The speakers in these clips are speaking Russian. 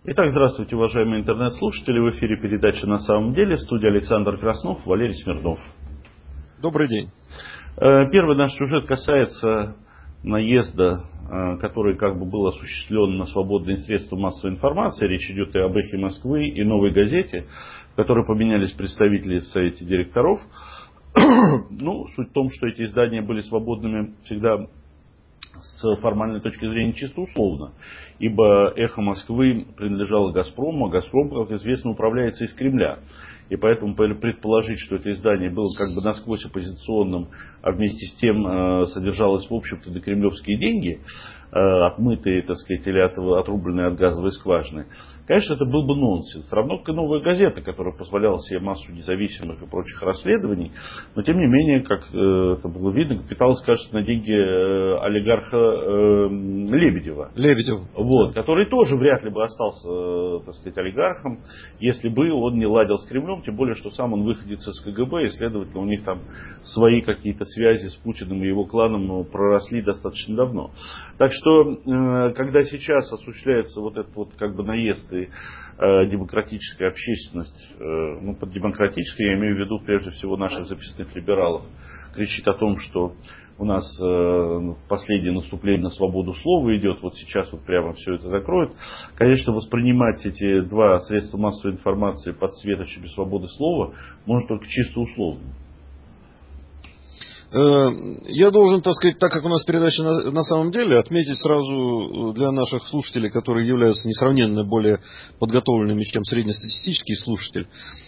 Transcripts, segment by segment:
Итак, здравствуйте, уважаемые интернет-слушатели. В эфире передача «На самом деле». В студии Александр Краснов, Валерий Смирнов. Добрый день. Первый наш сюжет касается наезда, который как бы был осуществлен на свободные средства массовой информации. Речь идет и об «Эхе Москвы», и «Новой газете», в которой поменялись представители в Совете директоров. Суть в том, что эти издания были свободными всегда с формальной точки зрения чисто условно. Ибо «Эхо Москвы» принадлежало «Газпрому», а «Газпром», как известно, управляется из Кремля. И поэтому предположить, что это издание было как бы насквозь оппозиционным, а вместе с тем содержалось, в общем-то, на кремлевские деньги, отмытые, так сказать, или отрубленные от газовой скважины, конечно, это был бы нонсенс. Равно как и «Новая газета», которая позволяла себе массу независимых и прочих расследований, но тем не менее, как это было видно, питалась, кажется, на деньги олигарха Лебедева. Вот, который тоже вряд ли бы остался, так сказать, олигархом, если бы он не ладил с Кремлем, тем более, что сам он выходец из КГБ, и, следовательно, у них там свои какие-то связи с Путиным и его кланом проросли достаточно давно. Так что, когда сейчас осуществляется вот этот вот как бы наезд и демократическая общественность, под демократической я имею в виду прежде всего наших записных либералов, кричит о том, что у нас последнее наступление на свободу слова идет, вот сейчас вот прямо все это закроют. Конечно, воспринимать эти два средства массовой информации под светочами свободы слова можно только чисто условно. Я должен, так сказать, так как у нас передача на самом деле, отметить сразу для наших слушателей, которые являются несравненно более подготовленными, чем среднестатистический слушатель,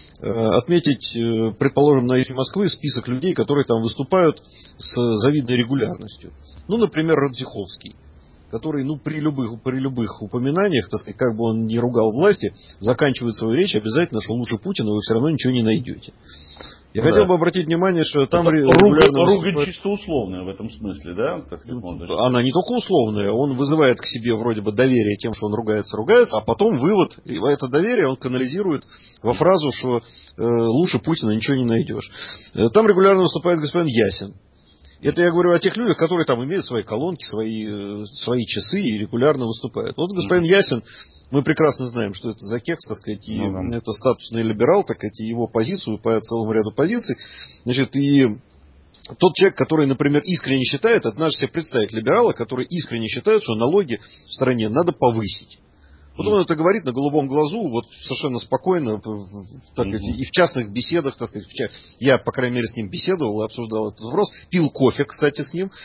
отметить, предположим, на «Эхе Москвы» список людей, которые там выступают с завидной регулярностью. Например, Радзиховский, который, при любых упоминаниях, так сказать, как бы он ни ругал власти, заканчивает свою речь обязательно, что лучше Путина вы все равно ничего не найдете. Я хотел бы обратить внимание, что там ругань чисто условная в этом смысле, да? Так сказать, она не только условная, он вызывает к себе вроде бы доверие тем, что он ругается, а потом вывод, и это доверие он канализирует во фразу, что лучше Путина ничего не найдешь. Там регулярно выступает господин Ясин. Это я говорю о тех людях, которые там имеют свои колонки, свои часы и регулярно выступают. Вот господин Ясин, мы прекрасно знаем, что это за кекс, так сказать, и это статусный либерал, так сказать, и его позицию по целому ряду позиций. Значит, и тот человек, который, например, искренне считает, это надо себе представить либерала, который искренне считает, что налоги в стране надо повысить. Вот он это говорит на голубом глазу, вот совершенно спокойно, так сказать, и в частных беседах, так сказать, я, по крайней мере, с ним беседовал и обсуждал этот вопрос, пил кофе, кстати, с ним,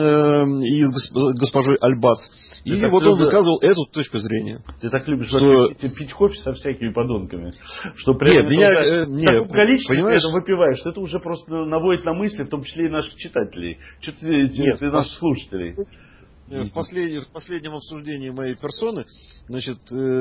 и с госпожой Альбац, и вот он высказывал эту точку зрения. Ты так любишь пить кофе со всякими подонками, что прямо в таком количестве ты это выпиваешь, что это уже просто наводит на мысли, в том числе и наших читателей, и наших слушателей. В последнем обсуждении моей персоны, значит,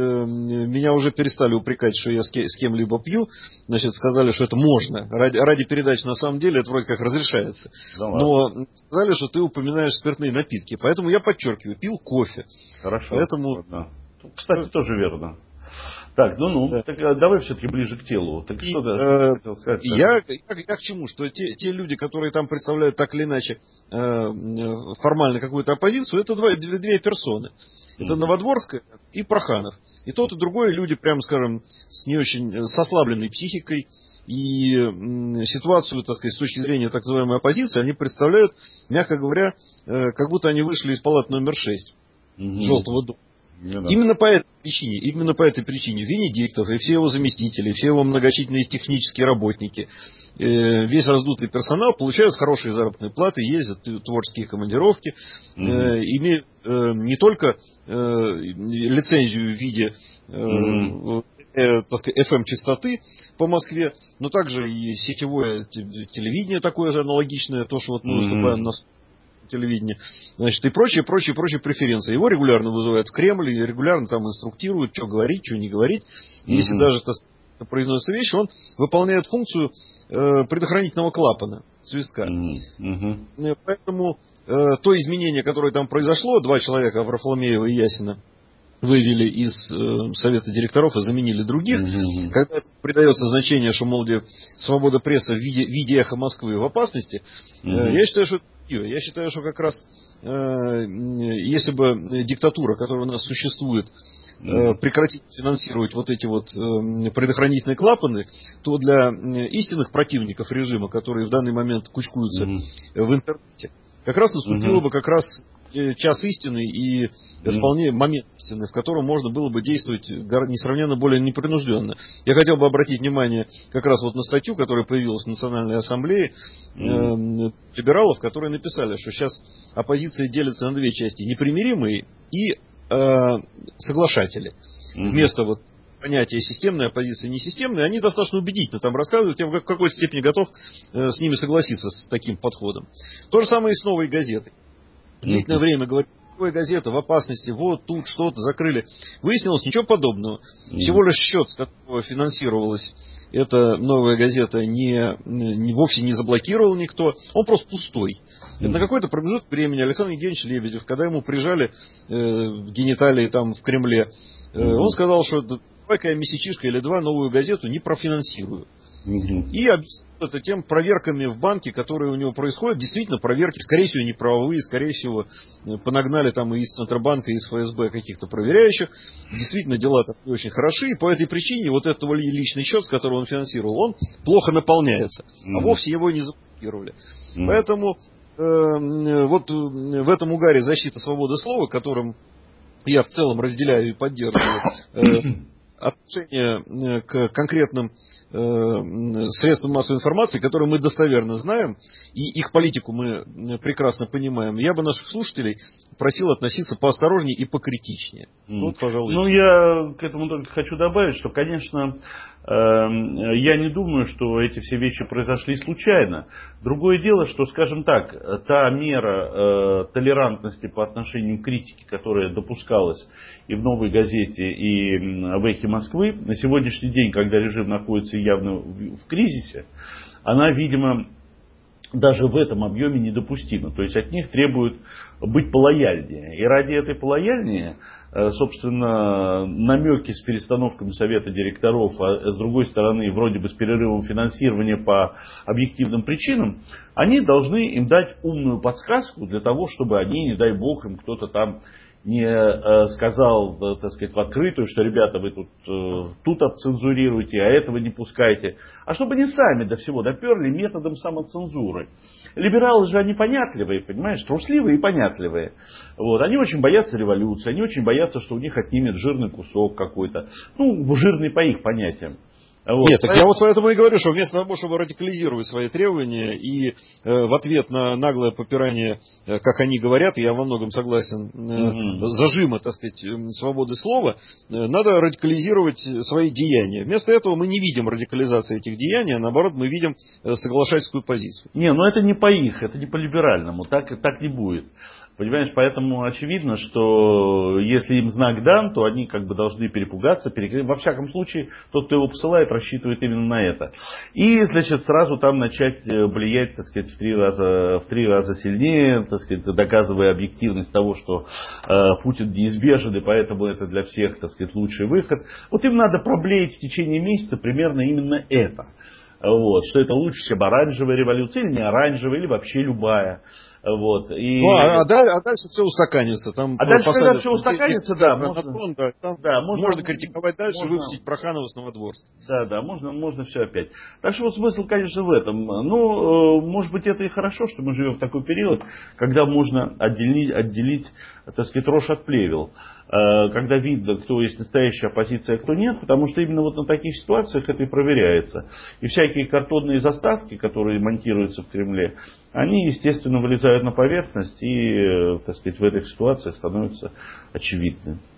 меня уже перестали упрекать, что я с кем-либо пью, значит, сказали, что это можно. Ради передачи на самом деле это вроде как разрешается. Но сказали, что ты упоминаешь спиртные напитки. Поэтому я подчеркиваю, пил кофе. Хорошо. Поэтому... Кстати, тоже верно. Так, так давай все-таки ближе к телу. Так что ты хотел сказать? Я к чему? Что те люди, которые там представляют так или иначе формально какую-то оппозицию, это две персоны. Это Новодворская и Проханов. И тот, и другой люди, прямо скажем, с не очень с ослабленной психикой. И ситуацию, так сказать, с точки зрения так называемой оппозиции, они представляют, мягко говоря, как будто они вышли из палаты номер 6 Желтого дома. Именно по этой причине Венедиктов и все его заместители, все его многочисленные технические работники, весь раздутый персонал получают хорошие заработные платы, ездят в творческие командировки, имеют не только лицензию в виде так сказать, FM-частоты по Москве, но также и сетевое телевидение такое же аналогичное, то, что вот мы выступаем на телевидения, значит, и прочие преференции. Его регулярно вызывают в Кремль, и регулярно там инструктируют, что говорить, что не говорить. И если даже произносятся вещи, он выполняет функцию предохранительного клапана, свистка. Поэтому то изменение, которое там произошло, два человека, Варфоломеева и Ясина, вывели из совета директоров и заменили других, когда придается значение, что, мол, свобода прессы в виде «Эхо Москвы» в опасности, я считаю, что как раз если бы диктатура, которая у нас существует, прекратить финансировать вот эти вот предохранительные клапаны, то для истинных противников режима, которые в данный момент кучкуются в интернете, как раз наступило бы как раз час истины и вполне момент истины, в котором можно было бы действовать несравненно более непринужденно. Я хотел бы обратить внимание как раз вот на статью, которая появилась в Национальной ассамблее либералов, которые написали, что сейчас оппозиция делится на две части: непримиримые и соглашатели. Вместо вот понятия системная оппозиция и несистемная, они достаточно убедительно там рассказывают, я в какой-то степени готов с ними согласиться, с таким подходом. То же самое и с «Новой газетой». Длительное время говорили, «Новая газета в опасности, вот тут что-то закрыли». Выяснилось ничего подобного. Всего лишь счет, с которого финансировалась эта «Новая газета», вовсе не заблокировал никто, он просто пустой. Это на какой-то промежуток времени Александр Евгеньевич Лебедев, когда ему прижали гениталии там в Кремле, он сказал, что давай-ка я месячишко или два «Новую газету» не профинансирую. И объяснил это тем проверками в банке, которые у него происходят. Действительно, проверки, скорее всего, не правовые, скорее всего, понагнали там и из Центробанка, и из ФСБ каких-то проверяющих. Действительно, дела там не очень хороши, и по этой причине вот этот личный счет, с которого он финансировал, он плохо наполняется, а вовсе его не заблокировали. Поэтому вот в этом угаре защиты свободы слова, которым я в целом разделяю и поддерживаю, отношение к конкретным средствам массовой информации, которые мы достоверно знаем, и их политику мы прекрасно понимаем, я бы наших слушателей просил относиться поосторожнее и покритичнее. Вот, пожалуй. Ну, я к этому только хочу добавить, что, конечно, я не думаю, что эти все вещи произошли случайно. Другое дело, что, скажем так, та мера толерантности по отношению к критике, которая допускалась и в «Новой газете», и в «Эхе Москвы», на сегодняшний день, когда режим находится явно в кризисе, она, видимо, даже в этом объеме недопустима. То есть от них требуют быть полояльнее. И ради этой полояльнее, собственно, намеки с перестановками совета директоров, а с другой стороны, вроде бы с перерывом финансирования по объективным причинам, они должны им дать умную подсказку для того, чтобы они, не дай бог, им кто-то там не сказал, так сказать, в открытую, что, ребята, вы тут отцензурируете, а этого не пускайте. А чтобы они сами до всего доперли методом самоцензуры. Либералы же они понятливые, понимаешь, трусливые и понятливые. Вот. Они очень боятся революции, они очень боятся, что у них отнимет жирный кусок какой-то. Ну, жирный по их понятиям. Вот. Нет, так я вот поэтому и говорю, что вместо того, чтобы радикализировать свои требования и в ответ на наглое попирание, как они говорят, я во многом согласен, зажима, так сказать, свободы слова, надо радикализировать свои деяния. Вместо этого мы не видим радикализации этих деяний, а наоборот мы видим соглашательскую позицию. Не, ну это не по их, это не по либеральному, так не будет. Понимаешь, поэтому очевидно, что если им знак дан, то они как бы должны перепугаться. Во всяком случае, тот, кто его посылает, рассчитывает именно на это. И, значит, сразу там начать влиять, так сказать, в три раза сильнее, так сказать, доказывая объективность того, что Путин неизбежен, и поэтому это для всех, так сказать, лучший выход. Вот им надо проблеять в течение месяца примерно именно это. Вот, что это лучше, чем оранжевая революция, или не оранжевая, или вообще любая. Вот, и... а дальше все устаканится. Там дальше, когда все устаканится, да, можно критиковать дальше, выпустить Проханова с Новодворска. Да, можно все опять. Так что вот смысл, конечно, в этом. Ну, может быть, это и хорошо, что мы живем в такой период, когда можно отделить, так сказать, рожь от плевел. Когда видно, кто есть настоящая оппозиция, а кто нет, потому что именно вот на таких ситуациях это и проверяется. И всякие картонные заставки, которые монтируются в Кремле, они, естественно, вылезают на поверхность и, так сказать, в этих ситуациях становятся очевидны.